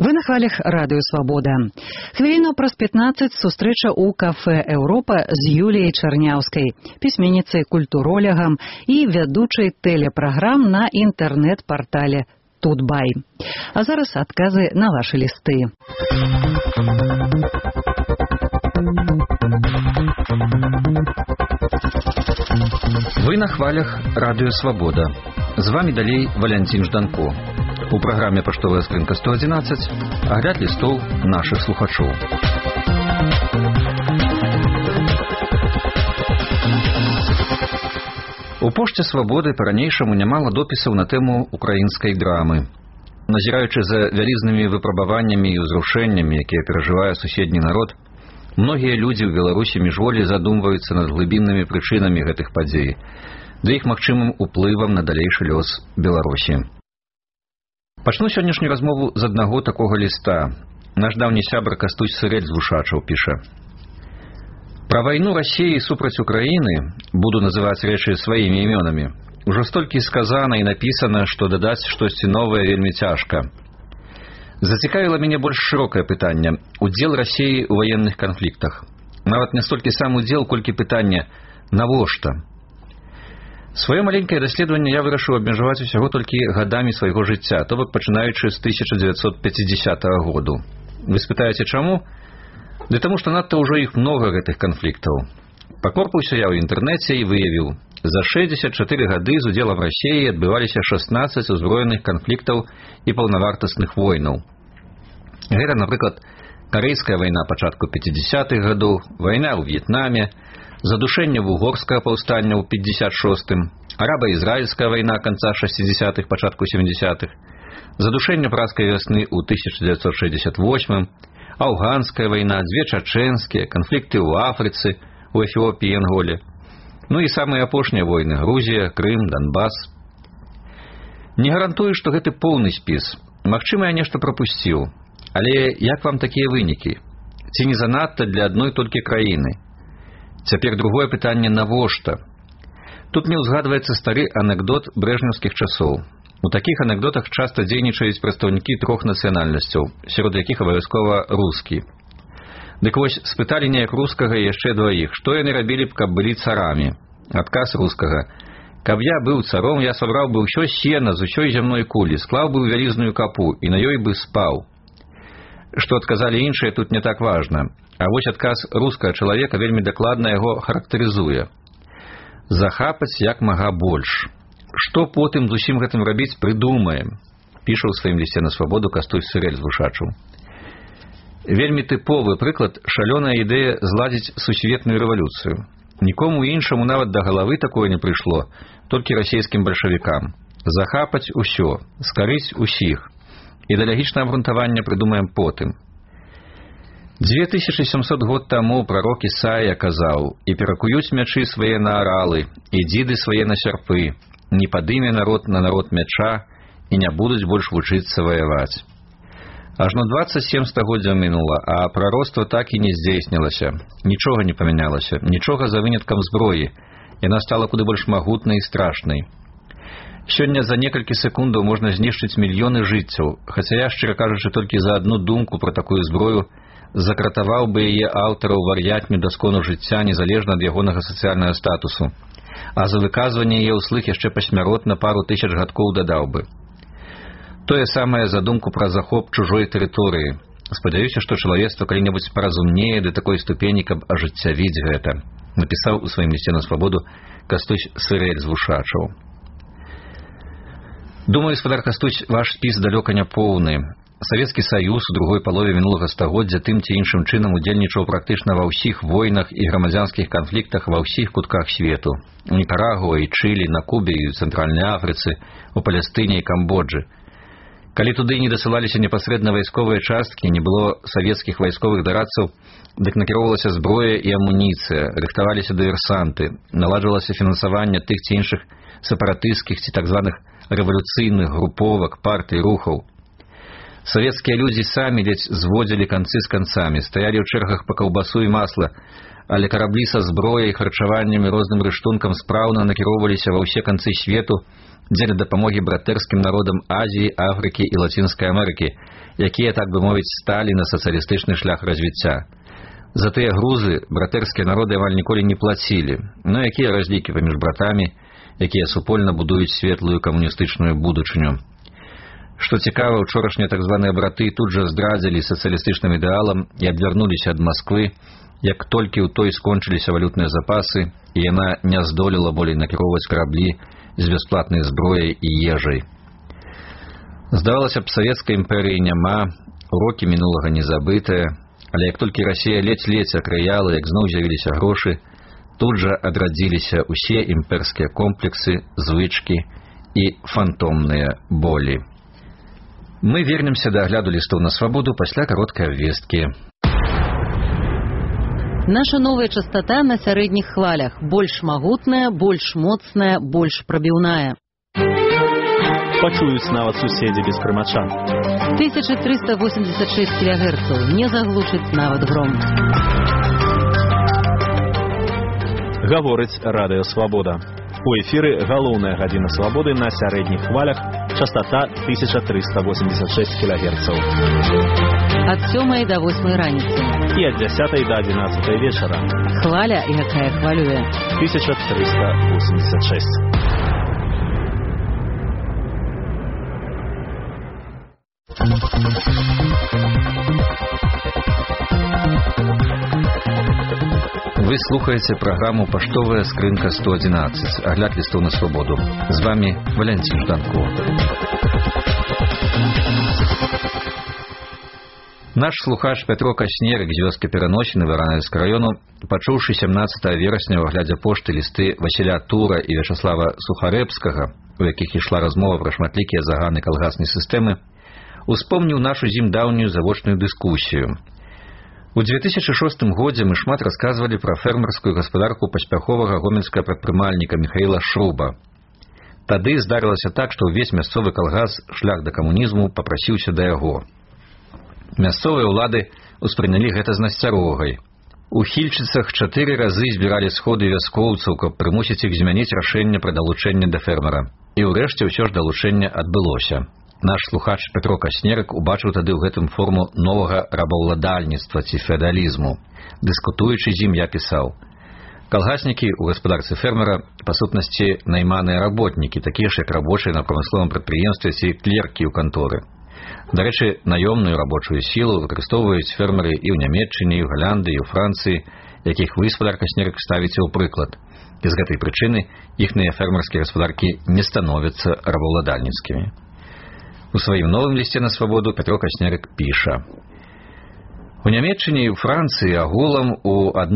Вы на хвалях Радыё Свабода. Хвіліну праз 15 сустрэча ў кафэ «Еўропа» з Юліяй Чарняўскай, пісьменніцай, культуролягам і вядучай тэлепраграм на інтэрнэт-партале «Тутбай». А зараз адказы на вашы лісты. Вы на хвалях Радыё Свабода. З вами далей Валянцін Жданко. У праграме «Паштовая скрынка 111» агляд лістоў нашых слухачоў. У пошце «Свабоды» па-ранейшаму нямала допісаў на тэму украінскай драмы. Назіраючы за вялізнымі выпрабаваннямі і ўзрушэннямі, якія перажывае суседні народ, многія людзі ў Беларусі міжволі задумваюцца над глыбіннымі прычынамі гэтых падзей, ды іх магчымым уплывам на далейшы лёс Беларусі. Пачну сённяшнюю размову з аднаго такога ліста. Наш даўні сябар Кастусь Сырэль з Вушачаў піша: «Пра вайну Расіі супраць Украіны, буду называць рэчы сваімі імёнамі, ужо столькі сказана і напісана, што дадаць штосьці новае вельмі цяжка. Зацікавіла мяне больш шырокае пытанне – удзел Расіі ў ваенных канфліктах. Нават не столькі сам удзел, колькі пытанне – навошта? Сваё маленькае даследаванне я вырашыў абмежаваць усяго толькі гадамі свайго жыцця, то бок пачынаючы з 1950 году. Вы спытаеце, чаму? Ды таму, што надта ўжо іх многа гэтых канфліктаў. Пакорпаўся я ў інтэрнэце і выявіў, за 64 гады з удзелам Расіі адбываліся 16 узброеных канфліктаў і паўнавартасных войнаў. Гэта, напрыклад, Карэйская вайна пачатку 50-х гадоў, вайна ў В'етнаме, задушэнне вугорскага паўстання ў 56-м, араба-ізраільская вайна канца 60-х, пачатку 70-х, задушэнне пражскай вясны ў 1968-м, афганская вайна, дзве чачэнскія, канфлікты ў Афрыцы, у Эфіопіі і Анголе. Ну і самыя апошнія войны – Грузія, Крым, Донбас. Не гарантую, што гэты поўны спіс. Магчыма, я нешта прапусціў. Але як вам такія вынікі? Ці не занадта для адной толькі краіны? Цяпер другое пытанне – навошта? Тут мне ўзгадваецца стары анекдот брэжнеўскіх часоў. У такіх анекдотах часта дзейнічаюць прадстаўнікі трох нацыянальнасцяў, сярод якіх абавязкова рускі. Дык вось, спыталі неяк рускага і яшчэ дваіх, што яны рабілі б, каб былі царамі. Адказ рускага: «Каб я быў царом, я сабраў бы ўсё сена з усёй зямной кулі, склаў бы ў вялізную капу і на ёй бы спаў». Што адказалі іншыя, тут не так важна. А вось адказ рускага чалавека вельмі дакладна яго характарызуе. «Захапаць як мага больш. Што потым з усім гэтым рабіць, прыдумаем», піша ў сваім лісце на Свабоду Кастусь Сырэль з Вушачаў. Вельмі тыповы прыклад – шалёная ідэя зладзіць сусветную рэвалюцыю. Нікому іншаму нават да галавы такое не прыйшло, толькі расійскім бальшавікам. Захапаць усё, скарыць усіх. Ідэалагічнае абгрунтаванне прыдумаем потым. 2700 год таму прарок Ісая казаў: «І перакуюць мячы свае на аралы, і дзіды свае на сярпы, не падыме народ на народ мяча, і не будуць больш вучыцца ваяваць». Ажно 27 стагоддзяў мінула, а прароцтва так і не здзейснілася. Нічога не памянялася, нічога за выняткам зброі. Яна стала куды больш магутнай і страшнай. Сёння за некалькі секундаў можна знішчыць мільёны жыццяў, хаця я, шчыра кажучы, толькі за адну думку пра такую зброю закратаваў бы яе аўтара ў вар'ятню да скону жыцця незалежна ад ягонага сацыяльнага статусу, а за выказванне яе ўслых яшчэ пасмяротна пару тысяч гадкоў дадаў бы. Тое самае за думку пра захоп чужой тэрыторыі. Спадзяюся, што чалавецтва калі-небудзь паразумнее да такой ступені, каб ажыццявіць гэта, напісаў у сваім лісце на Свабоду Кастусь Сырэль з Вушачаў. Думаю, спадар Кастусь, ваш спіс далёка не поўны. Савецкі Саюз у другой палове мінулага стагоддзя тым ці іншым чынам удзельнічаў практычна ва ўсіх войнах і грамадзянскіх канфліктах ва ўсіх кутках свету. У Нікарагуа і Чылі, на Кубе і ў Цэнтральнай Афрыцы, у Палестыне і Камбоджы. Калі туды не дасылаліся непасрэдна вайсковыя часткі, не было савецкіх вайсковых дарадцаў, дык накіроўвалася зброя і амуніцыя, рыхтаваліся дыверсанты, наладжвалася фінансаванне тых ці іншых сепаратысцкіх ці так званых рэвалюцыйных груповак, партый, рухаў. Савецкія людзі самі ледзь зводзілі канцы з канцамі, стаялі ў чэргах па каўбасу і масла, але караблі са зброяй, харчаваннем і розным рыштункам спраўна накіроўваліся ва ўсе канцы свету дзеля дапамогі братэрскім народам Азіі, Афрыкі і Лацінскай Амерыкі, якія, так бы мовіць, сталі на сацыялістычны шлях развіцця. За тыя грузы братэрскія народы амаль ніколі не плацілі. Ну якія разлікі паміж братамі, якія супольна будуюць светлую камуністычную будучыню. Што цікава, учорашнія так званыя браты тут жа здрадзілі сацыялістычным ідэалам і адвярнуліся ад Масквы, як толькі ў той скончыліся валютныя запасы, і яна не здолела болей накіроўваць караблі з бясплатнай зброяй і ежай. Здавалася б, савецкай імперыі няма, урокі мінулага не забытыя, але як толькі Расія ледзь-ледзь акраяла, як зноў з'явіліся грошы, тут жа адрадзіліся ўсе імперскія комплексы, звычкі і фантомныя болі. Мы вернемся да агляду лістоў на свабоду пасля кароткай абвесткі. Наша новая частота на сярэдніх хвалях. Больш магутная, больш моцная, больш прабіўная. Пачуюць нават суседзі без прымача. 1386 кГц. Не заглушыць нават гром. Гаворыць Радыё Свабода. У эфіры галоўная гадзіна свабоды на сярэдніх хвалях, частота 1386 кГц. Ад 7 до 8 раніцы. І ад 10 до 11 вечара. Хваля, якая хвалюе. 1386. Вы слухаеце праграму «Паштовая скрынка 111», агляд лістоў на свабоду. З вами Валянцін Жданко. Наш слухач Пятро Каснерык з вёскі Пераносіны Варанавіцкага раёну, пачуўшы 17 верасня ў аглядзе пошты лісты Васіля Тура і Вячаслава Сухарэбскага, у якіх ішла размова пра шматлікія заганы калгаснай сістэмы, успомніў нашу з ім даўнюю завочную дыскусію. У 2006 годзе мы шмат расказвалі пра фермерскую гаспадарку паспяховага гомельскага прадпрымальніка Міхаіла Шруба. Тады здарылася так, што ўвесь мясцовы калгас шлях да камунізму папрасіўся да яго. Мясцовыя ўлады ўспрынялі гэта з насцярогай. У Хільчыцах 4 разы збіралі сходы вяскоўцаў, каб прымусіць іх змяніць рашэнне пра далучэнне да фермера. І ўрэшце ўсё ж далучэнне адбылося. Наш слухач Пятро Каснерык убачыў тады ў гэтым форму новага рабаўладальніцтва ці феадалізму. Дыскутуючы з ім, я пісаў: калгаснікі ў гаспадарцы фермера, па сутнасці, найманыя работнікі, такія ж, як рабочыя на прамысловым прадпрыемстве ці клеркі ў канторы. Дарэчы, наёмную рабочую сілу выкарыстоўваюць фермеры і ў Нямецчыне, і ў Галандыі, і ў Францыі, якіх вы, спадар Каснерык, ставіце ў прыклад. І з гэтай прычыны іхныя фермерскія гаспадаркі не становяцца рабаўладальніцкімі. У сваім новым лісце на свабоду Пятро Каснерык піша: у Нямецчыне і ў Францыі агулам у 1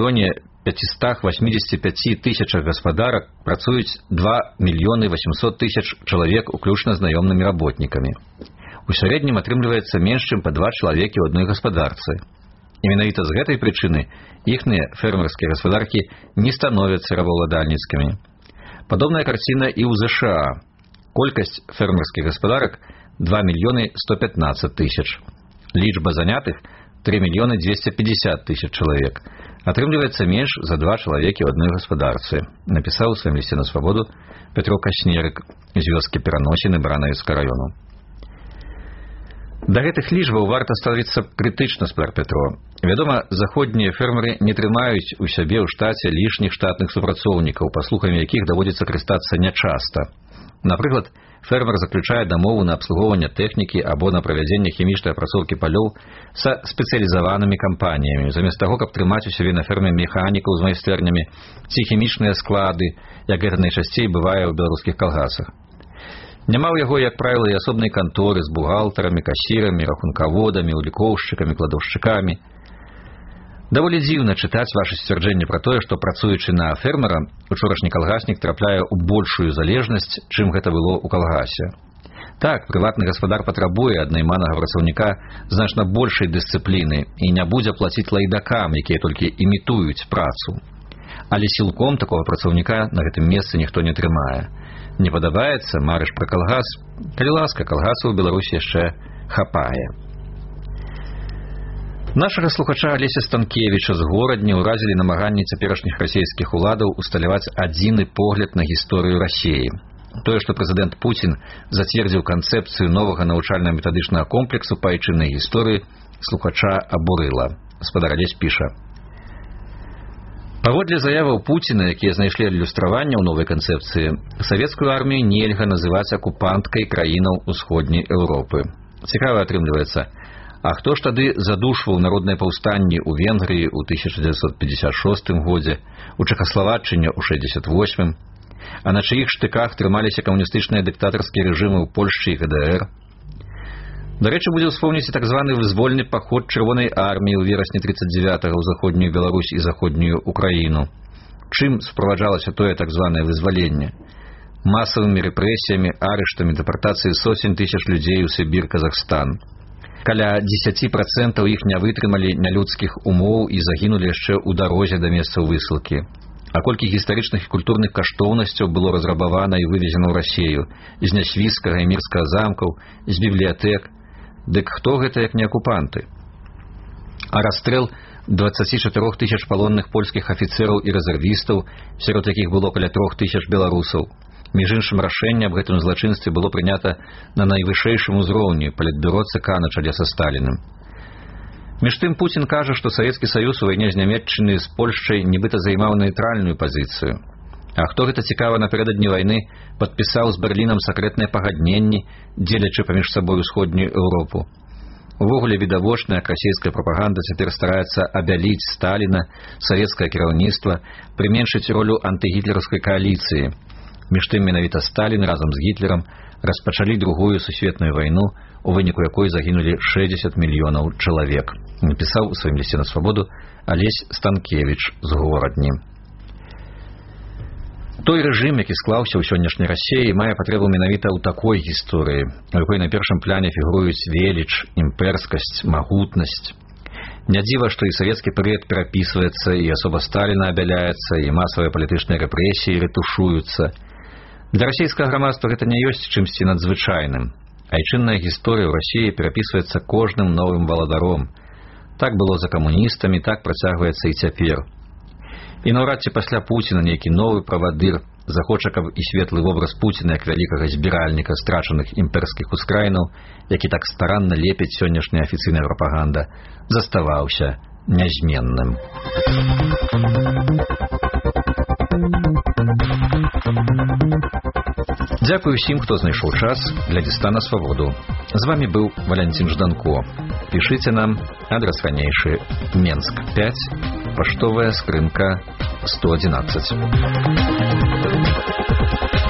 585 000 гаспадарак працуюць 2 800 000 чалавек, уключна з наёмнымі работнікамі. У сярэднім атрымліваецца менш, чым па 2 чалавекі ў адной гаспадарцы. І менавіта з гэтай прычыны іхныя фермерскія гаспадаркі не становяцца рабаўладальніцкімі. Падобная карціна і ў ЗША. Колькасць фермерскіх гаспадарак 2 115 000. Лічба занятых 3 250 000 чалавек. Атрымліваецца менш за 2 чалавекі ў адной гаспадарцы, напісаў у сваім лісце на свабоду Пятро Каснерык з вёскі Пераносіны Баранавіцкага раёну. Да гэтых лічбаў варта ставіцца крытычна, спадар Пятро. Вядома, заходнія фермеры не трымаюць у сябе ў штаце лішніх штатных супрацоўнікаў, па слухамі якіх даводзіцца карыстацца нячаста. Напрыклад, фермер заключае дамову на абслугоўванне тэхнікі або на правядзенне хімічнай апрацоўкі палёў са спецыялізаванымі кампаніямі, замест таго, каб трымаць у сябе на ферме механікаў з майстэрнямі ці хімічныя склады, як гэта найчасцей бывае ў беларускіх калгасах. Няма ў яго, як правіла, і асобнай канторы з бухгалтарамі, касірамі, рахункаводамі, улікоўшчыкамі, кладаўшчыкамі. Даволі дзіўна чытаць вашы сцвярджэнні пра тое, што, працуючы на фермера, учорашні калгаснік трапляе ў большую залежнасць, чым гэта было ў калгасе. Так, прыватны гаспадар патрабуе ад найманага працаўніка значна большай дысцыпліны і не будзе плаціць лайдакам, якія толькі імітуюць працу. Але сілком такога працаўніка на гэтым месцы ніхто не трымае. Не падабаецца, марыш пра калгас? Калі ласка, калгасу ў Беларусі яшчэ хапае. Нашага слухача Алеся Станкевіча з горадні ўразілі намаганні цяперашніх расійскіх уладаў усталяваць адзіны погляд на гісторыю Расіі. Тое, што прэзідэнт Пуцін зацвердзіў канцэпцыю новага навучальна-метадычнага комплексу па айчыннай гісторыі, слухача абурыла. Гаспадар Алесь піша: паводле заяваў Пуціна, якія знайшлі адлюстраванне ў новай канцэпцыі, савецкую армію нельга называць акупанткай краінаў усходняй Еўропы. Цікава атрымліваецца, а хто ж тады задушваў народныя паўстанні ў Венгрыі ў 1956 годзе, у Чэхаславаччыне ў 68-м, а на чыіх штыках трымаліся камуністычныя дыктатарскія рэжымы ў Польшчы і ГДР? Дарэчы, будзе ўспомніць і так званы вызвольны паход Чырвонай арміі ў верасні 39-го ў заходнюю Беларусь і заходнюю Украіну. Чым суправаджалася тое так званае вызваленне? Масавымі рэпрэсіямі, арыштамі, дэпартацыяй сотень тысяч людзей у Сібір, Казахстан. Каля 10% іх не вытрымалі нялюдскіх умоў і загінулі яшчэ ў дарозе да месцаў высылкі. А колькі гістарычных і культурных каштоўнасцяў было разрабавана і вывезена ў Расію з Нясвіцкага і Мірскага замкаў, з бібліятэк. Дык хто гэта, як не акупанты? А расстрэл 24 тысяч палонных польскіх афіцэраў і рэзервістаў, сярод якіх было каля 3 тысяч беларусаў. Між іншым, рашэнне аб гэтым злачынстве было прынята на найвышэйшым узроўні палітбюро ЦК на чале са Сталіным. Між тым, Пуцін кажа, што Савецкі Саюз у вайне з Нямецчынай з Польшчай нібыта займаў нейтральную пазіцыю. А хто гэта, цікава, напярэдадні вайны падпісаў з Берлінам сакрэтныя пагадненні, дзелячы паміж сабой усходнюю Еўропу? Увогуле відавочна, як расійская прапаганда цяпер стараецца абяліць Сталіна, савецкае кіраўніцтва, прыменшыць ролю антыгітлераўскай кааліцыі. Між тым, менавіта Сталін разам з Гітлерам распачалі другую сусветную вайну, у выніку якой загінулі 60 мільёнаў чалавек. Напісаў у сваім лісце на свабоду Алесь Станкевіч з горадні. Той рэжым, які склаўся ў сённяшняй Расіі, мае патрэбу менавіта ў такой гісторыі, у якой на першым пляне фігуруюць веліч, імперскасць, магутнасць. Не дзіва, што і савецкі перыяд перапісваецца, і асоба Сталіна абяляецца, і масавыя палітычныя рэпрэсіі рэтушуюцца. Для расійскага грамадства гэта не ёсць чымсьці надзвычайным. Айчынная гісторыя ў Расіі перапісваецца кожным новым валадаром. Так было за камуністамі, так працягваецца і цяпер. І наўрад ці пасля Пуціна нейкі новы правадыр захоча, каб і светлы вобраз Пуціна як вялікага збіральніка страчаных імперскіх ускраінаў, які так старанна лепіць сённяшняя афіцыйная прапаганда, заставаўся нязменным. Дзякую ўсім, хто знайшоў час глядзець на свабоду. З вамі быў Валянцін Жданко. Пішыце нам, адрас ранейшы: Менск 5, паштовая скрынка 111.